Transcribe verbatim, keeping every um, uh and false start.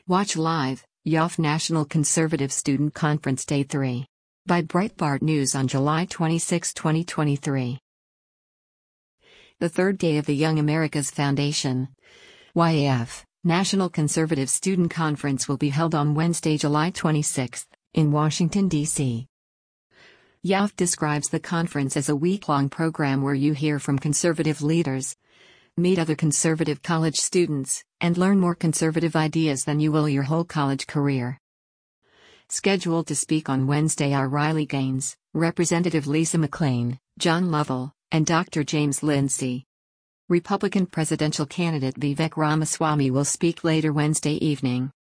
Watch live, Y A F National Conservative Student Conference Day three. By Breitbart News on July twenty-sixth, twenty twenty-three. The third day of the Young America's Foundation, Y A F, National Conservative Student Conference will be held on Wednesday, July twenty-sixth, in Washington, D C Y A F describes the conference as a week-long program where you hear from conservative leaders, meet other conservative college students, and learn more conservative ideas than you will your whole college career. Scheduled to speak on Wednesday are Riley Gaines, Representative Lisa McClain, John Lovell, and Doctor James Lindsay. Republican presidential candidate Vivek Ramaswamy will speak later Wednesday evening.